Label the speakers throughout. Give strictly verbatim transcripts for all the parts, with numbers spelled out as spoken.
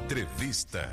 Speaker 1: Entrevista.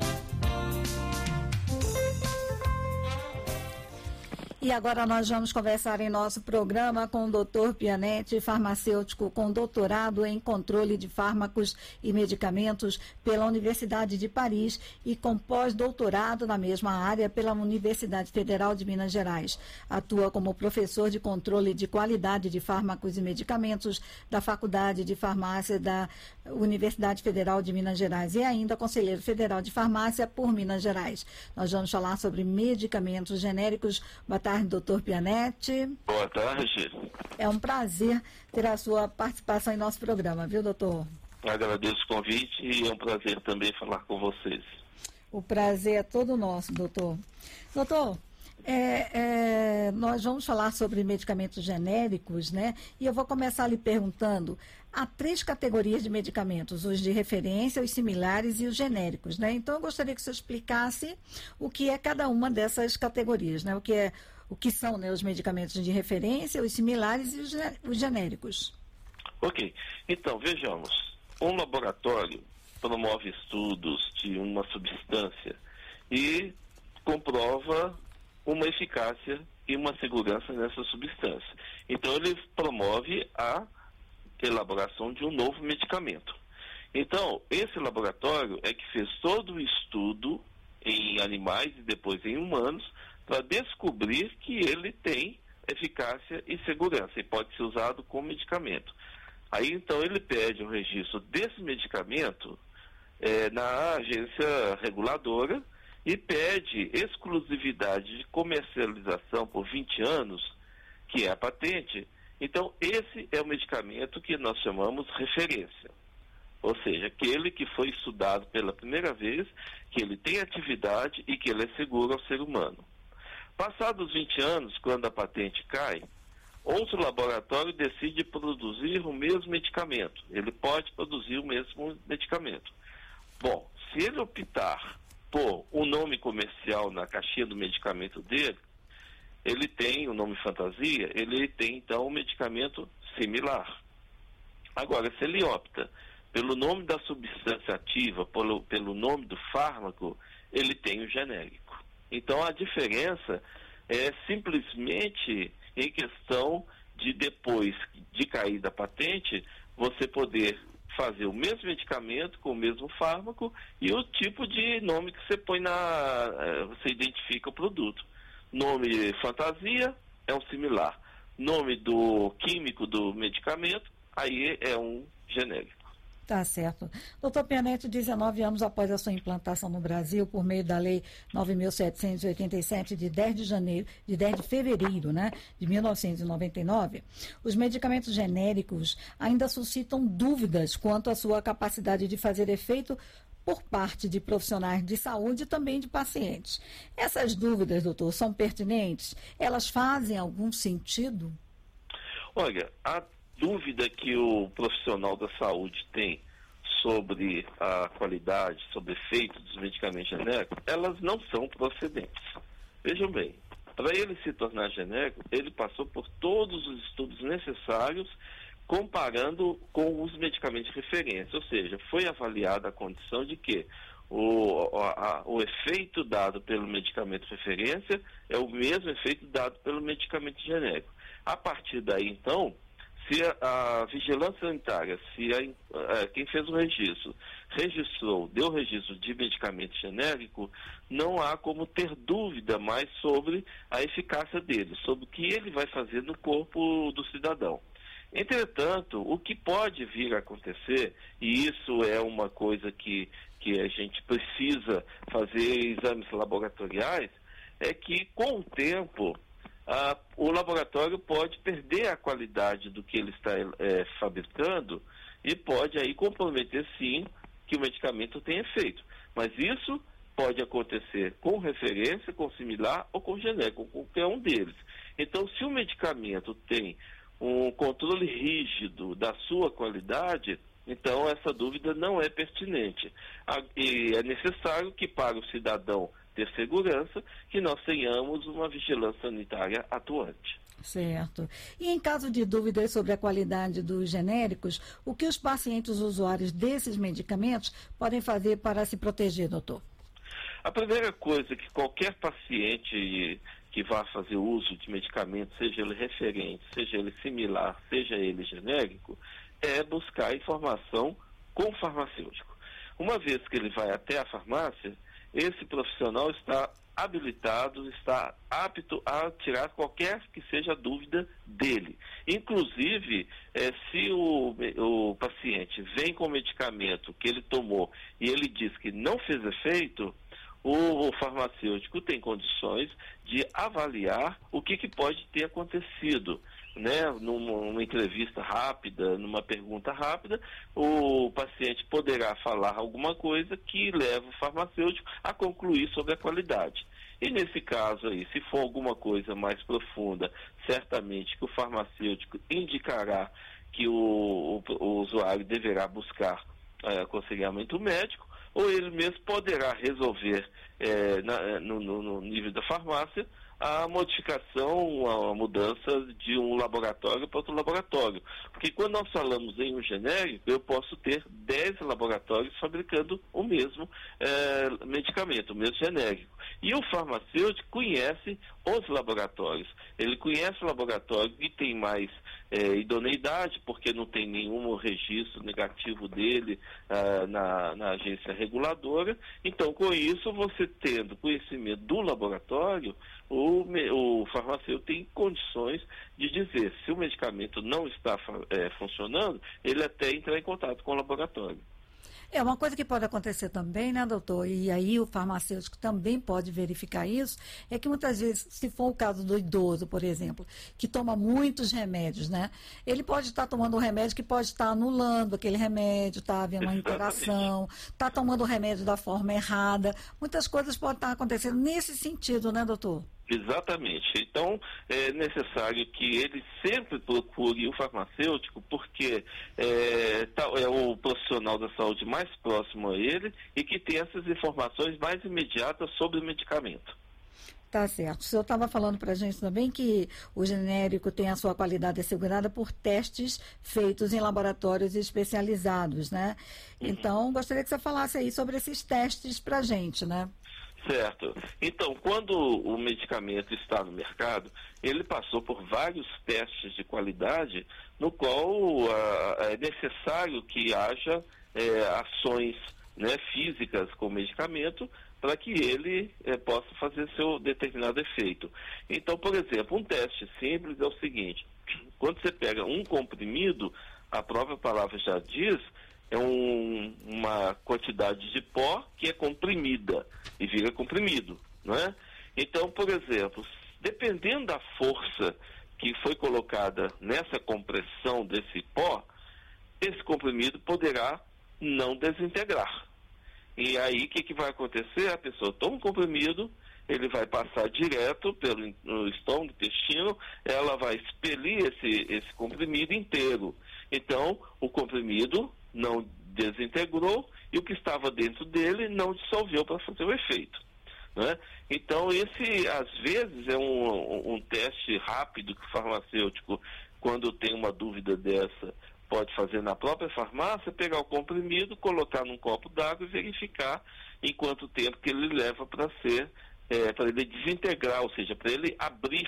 Speaker 2: E agora nós vamos conversar em nosso programa com o doutor Pianetti, farmacêutico com doutorado em controle de fármacos e medicamentos pela Universidade de Paris e com pós-doutorado na mesma área pela Universidade Federal de Minas Gerais. Atua como professor de controle de qualidade de fármacos e medicamentos da Faculdade de Farmácia da Universidade Federal de Minas Gerais e ainda conselheiro federal de farmácia por Minas Gerais. Nós vamos falar sobre medicamentos genéricos. Boa tarde. doutor Pianetti.
Speaker 3: Boa tarde.
Speaker 2: É um prazer ter a sua participação em nosso programa, viu, doutor?
Speaker 3: Agradeço o convite e é um prazer também falar com vocês.
Speaker 2: O prazer é todo nosso, doutor. Doutor, é, é, nós vamos falar sobre medicamentos genéricos, né? E eu vou começar lhe perguntando, há três categorias de medicamentos, os de referência, os similares e os genéricos, né? Então eu gostaria que você explicasse o que é cada uma dessas categorias, né? O que é, o que são, né, os medicamentos de referência, os similares e os, os genéricos.
Speaker 3: Ok, então vejamos, um laboratório promove estudos de uma substância e comprova uma eficácia e uma segurança nessa substância. Então ele promove a elaboração de um novo medicamento. Então, esse laboratório é que fez todo o estudo em animais e depois em humanos para descobrir que ele tem eficácia e segurança e pode ser usado como medicamento. Aí, então, ele pede o registro desse medicamento eh, na agência reguladora e pede exclusividade de comercialização por vinte anos, que é a patente. Então, esse é o medicamento que nós chamamos referência. Ou seja, aquele que foi estudado pela primeira vez, que ele tem atividade e que ele é seguro ao ser humano. Passados vinte anos, quando a patente cai, outro laboratório decide produzir o mesmo medicamento. Ele pode produzir o mesmo medicamento. Bom, se ele optar por um nome comercial na caixinha do medicamento dele, ele tem o nome fantasia, ele tem então um medicamento similar. Agora, se ele opta pelo nome da substância ativa, pelo, pelo nome do fármaco, ele tem o genérico. Então a diferença é simplesmente em questão de depois de cair da patente, você poder fazer o mesmo medicamento com o mesmo fármaco e o tipo de nome que você põe na... você identifica o produto. Nome fantasia é um similar. Nome do químico do medicamento, aí é um genérico.
Speaker 2: Tá certo. doutor Pianetti, dezenove anos após a sua implantação no Brasil, por meio da Lei nove mil setecentos e oitenta e sete, de dez de janeiro, de dez de fevereiro, né, de mil novecentos e noventa e nove, os medicamentos genéricos ainda suscitam dúvidas quanto à sua capacidade de fazer efeito por parte de profissionais de saúde e também de pacientes. Essas dúvidas, doutor, são pertinentes? Elas fazem algum sentido?
Speaker 3: Olha, a dúvida que o profissional da saúde tem sobre a qualidade, sobre o efeito dos medicamentos genéricos, elas não são procedentes. Vejam bem, para ele se tornar genérico, ele passou por todos os estudos necessários comparando com os medicamentos de referência, ou seja, foi avaliada a condição de que o, a, o efeito dado pelo medicamento de referência é o mesmo efeito dado pelo medicamento genérico. A partir daí, então, se a, a vigilância sanitária, se a, a, quem fez o registro, registrou, deu registro de medicamento genérico, não há como ter dúvida mais sobre a eficácia dele, sobre o que ele vai fazer no corpo do cidadão. Entretanto, o que pode vir a acontecer, e isso é uma coisa que, que a gente precisa fazer exames laboratoriais, é que com o tempo ah, o laboratório pode perder a qualidade do que ele está é, fabricando e pode aí comprometer sim que o medicamento tenha efeito. Mas isso pode acontecer com referência, com similar ou com genérico, com qualquer um deles. Então, se o medicamento tem um controle rígido da sua qualidade, então essa dúvida não é pertinente. E é necessário que, para o cidadão ter segurança, que nós tenhamos uma vigilância sanitária atuante.
Speaker 2: Certo. E em caso de dúvidas sobre a qualidade dos genéricos, o que os pacientes usuários desses medicamentos podem fazer para se proteger, doutor?
Speaker 3: A primeira coisa que qualquer paciente que vá fazer uso de medicamento, seja ele referente, seja ele similar, seja ele genérico, é buscar informação com o farmacêutico. Uma vez que ele vai até a farmácia, esse profissional está habilitado, está apto a tirar qualquer que seja a dúvida dele. Inclusive, eh, se o, o paciente vem com o medicamento que ele tomou e ele diz que não fez efeito, o, o farmacêutico tem condições de avaliar o que, que pode ter acontecido. Né, numa, numa entrevista rápida, numa pergunta rápida, o paciente poderá falar alguma coisa que leva o farmacêutico a concluir sobre a qualidade. E nesse caso aí, se for alguma coisa mais profunda, certamente que o farmacêutico indicará que o, o, o usuário deverá buscar é, aconselhamento médico, ou ele mesmo poderá resolver é, na, no, no nível da farmácia a modificação, a mudança de um laboratório para outro laboratório. Porque quando nós falamos em um genérico, eu posso ter dez laboratórios fabricando o mesmo eh, medicamento, o mesmo genérico. E o farmacêutico conhece os laboratórios. Ele conhece o laboratório que tem mais eh, idoneidade, porque não tem nenhum registro negativo dele ah, na, na agência reguladora. Então, com isso, você tendo conhecimento do laboratório, o, o farmacêutico tem condições de dizer se o medicamento não está é, funcionando, ele até entrar em contato com o laboratório.
Speaker 2: É uma coisa que pode acontecer também, né, doutor? E aí o farmacêutico também pode verificar isso, é que muitas vezes, se for o caso do idoso, por exemplo, que toma muitos remédios, né? Ele pode estar tomando um remédio que pode estar anulando aquele remédio, está havendo uma interação, está tomando o remédio da forma errada. Muitas coisas podem estar acontecendo nesse sentido, né, doutor?
Speaker 3: Exatamente. Então, é necessário que ele sempre procure o farmacêutico, porque é, é o profissional da saúde mais próximo a ele e que tem essas informações mais imediatas sobre o medicamento.
Speaker 2: Tá certo. O senhor estava falando para a gente também que o genérico tem a sua qualidade assegurada por testes feitos em laboratórios especializados, né? Uhum. Então, gostaria que você falasse aí sobre esses testes para a gente, né?
Speaker 3: Certo. Então, quando o medicamento está no mercado, ele passou por vários testes de qualidade, no qual ah, é necessário que haja é, ações, né, físicas com o medicamento para que ele é, possa fazer seu determinado efeito. Então, por exemplo, um teste simples é o seguinte: quando você pega um comprimido, a própria palavra já diz, é um, uma quantidade de pó que é comprimida e vira comprimido, não é? Então, por exemplo, dependendo da força que foi colocada nessa compressão desse pó, esse comprimido poderá não desintegrar. E aí, o que, que vai acontecer? A pessoa toma um comprimido, ele vai passar direto pelo no estômago, intestino, ela vai expelir esse, esse comprimido inteiro. Então, o comprimido não desintegrou e o que estava dentro dele não dissolveu para fazer o efeito, né? Então, esse, às vezes, é um, um teste rápido que o farmacêutico, quando tem uma dúvida dessa, pode fazer na própria farmácia, pegar o comprimido, colocar num copo d'água e verificar em quanto tempo que ele leva para ser, é, para ele desintegrar, ou seja, para ele abrir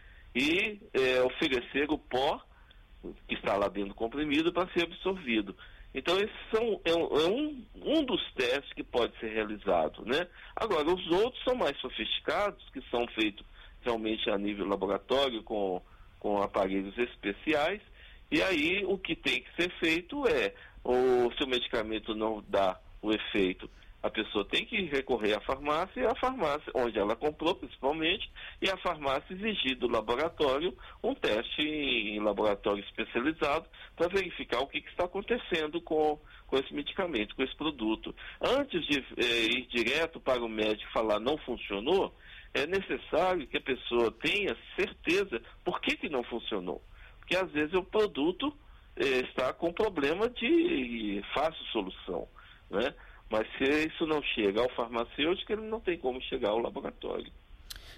Speaker 3: e é, oferecer o pó que está lá dentro do comprimido para ser absorvido. Então, esses são é um, é um, um dos testes que pode ser realizado, né? Agora, os outros são mais sofisticados, que são feitos realmente a nível laboratório, com, com aparelhos especiais, e aí o que tem que ser feito é, ou, se o medicamento não dá o efeito, a pessoa tem que recorrer à farmácia, e a farmácia, onde ela comprou principalmente, e a farmácia exigir do laboratório um teste em laboratório especializado para verificar o que, que está acontecendo com, com esse medicamento, com esse produto. Antes de eh, ir direto para o médico falar não funcionou, é necessário que a pessoa tenha certeza por que, que não funcionou. Porque às vezes o produto eh, está com problema de fácil solução, né? Mas se isso não chega ao farmacêutico, ele não tem como chegar ao laboratório.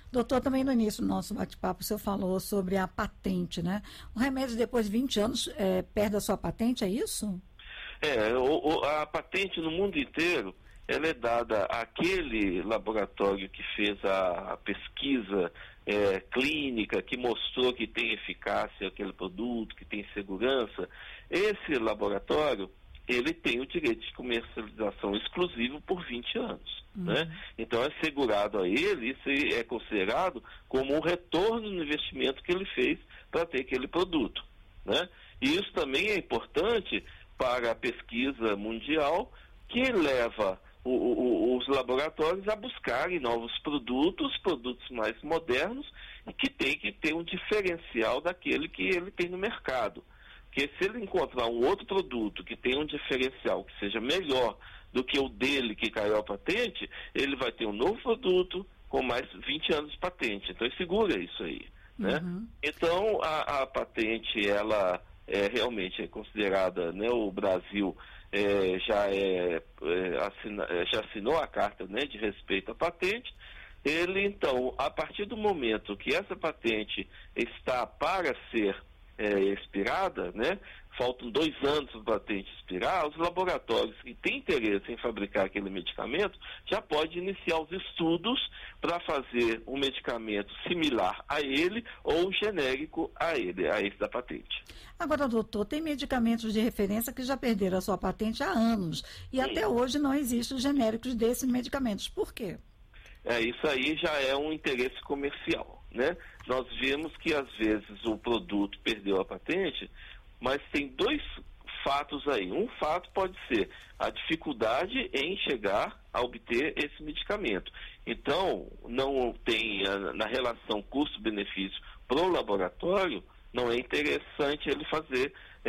Speaker 2: Doutor, também no início do nosso bate-papo, o senhor falou sobre a patente, né? O remédio, depois de vinte anos, é, perde a sua patente, é isso?
Speaker 3: É, o, o, a patente no mundo inteiro, ela é dada àquele laboratório que fez a, a pesquisa é, clínica, que mostrou que tem eficácia aquele produto, que tem segurança. Esse laboratório, ele tem o direito de comercialização exclusivo por vinte anos. Uhum. Né? Então é assegurado a ele, isso é considerado como um retorno no investimento que ele fez para ter aquele produto. Né? E isso também é importante para a pesquisa mundial, que leva o, o, os laboratórios a buscarem novos produtos, produtos mais modernos, e que tem que ter um diferencial daquele que ele tem no mercado. Porque se ele encontrar um outro produto que tenha um diferencial que seja melhor do que o dele que caiu a patente, ele vai ter um novo produto com mais vinte anos de patente. Então, ele segura isso aí. Né? Uhum. Então, a, a patente, ela é, realmente é considerada, né, o Brasil é, já, é, é, assina, já assinou a carta, né, de respeito à patente. Ele, então, a partir do momento que essa patente está para ser É, expirada, né? Faltam dois anos para a patente expirar, os laboratórios que têm interesse em fabricar aquele medicamento já podem iniciar os estudos para fazer um medicamento similar a ele ou genérico a ele, a esse da patente.
Speaker 2: Agora, doutor, tem medicamentos de referência que já perderam a sua patente há anos e Sim. até hoje não existem genéricos desses medicamentos. Por quê?
Speaker 3: É, isso aí já é um interesse comercial, né? Nós vimos que, às vezes, o produto perdeu a patente, mas tem dois fatos aí. Um fato pode ser a dificuldade em chegar a obter esse medicamento. Então, não tem, na relação custo-benefício para o laboratório, não é interessante ele fazer, é,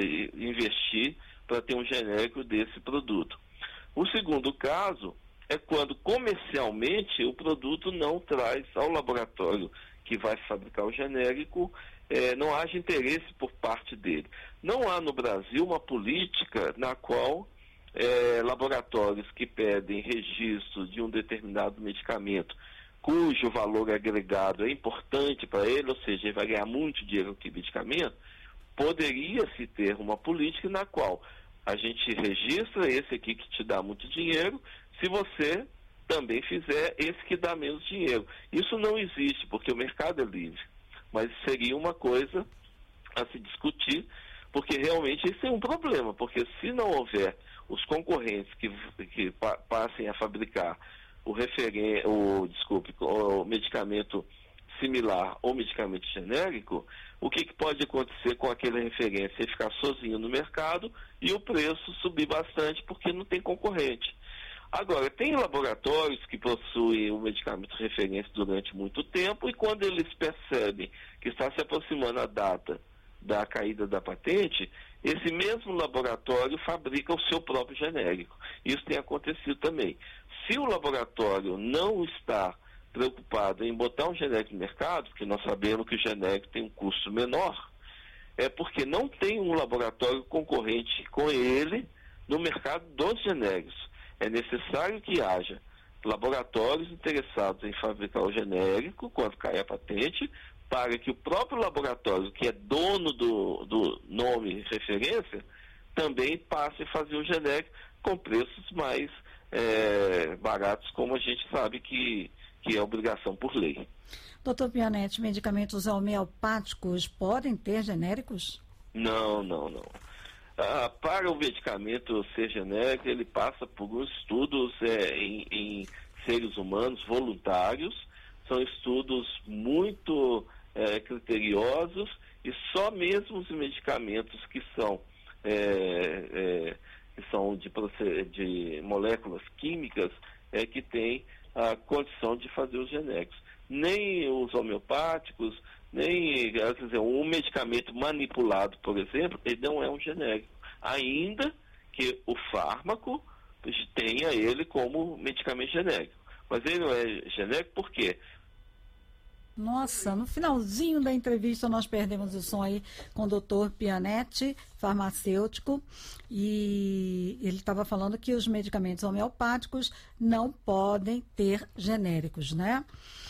Speaker 3: investir para ter um genérico desse produto. O segundo caso é quando comercialmente o produto não traz ao laboratório que vai fabricar o genérico, eh, não haja interesse por parte dele. Não há no Brasil uma política na qual eh, laboratórios que pedem registro de um determinado medicamento, cujo valor agregado é importante para ele, ou seja, ele vai ganhar muito dinheiro com aquele medicamento, poderia-se ter uma política na qual a gente registra esse aqui que te dá muito dinheiro, se você também fizer esse que dá menos dinheiro. Isso não existe, porque o mercado é livre. Mas seria uma coisa a se discutir, porque realmente isso é um problema, porque se não houver os concorrentes que, que pa, passem a fabricar o, referen o, desculpe, o medicamento similar ou medicamento genérico, o que, que pode acontecer com aquela referência? Ele ficar sozinho no mercado e o preço subir bastante porque não tem concorrente. Agora, tem laboratórios que possuem o medicamento de referência durante muito tempo e quando eles percebem que está se aproximando a data da caída da patente, esse mesmo laboratório fabrica o seu próprio genérico. Isso tem acontecido também. Se o laboratório não está preocupado em botar um genérico no mercado, porque nós sabemos que o genérico tem um custo menor, é porque não tem um laboratório concorrente com ele no mercado dos genéricos. É necessário que haja laboratórios interessados em fabricar o genérico, quando cai a patente, para que o próprio laboratório, que é dono do, do nome referência, também passe a fazer o genérico com preços mais é, baratos, como a gente sabe que, que é obrigação por lei.
Speaker 2: Doutor Pianetti, medicamentos homeopáticos podem ter genéricos?
Speaker 3: Não, não, não. Ah, para o medicamento ser genérico, ele passa por estudos é, em, em seres humanos voluntários, são estudos muito é, criteriosos e só mesmo os medicamentos que são, é, é, que são de, de moléculas químicas é que tem a condição de fazer os genéricos. Nem os homeopáticos, nem, quer dizer, um medicamento manipulado, por exemplo, ele não é um genérico, ainda que o fármaco tenha ele como medicamento genérico. Mas ele não é genérico por quê?
Speaker 2: Nossa, no finalzinho da entrevista nós perdemos o som aí com o doutor Pianetti, farmacêutico, e ele estava falando que os medicamentos homeopáticos não podem ter genéricos, né?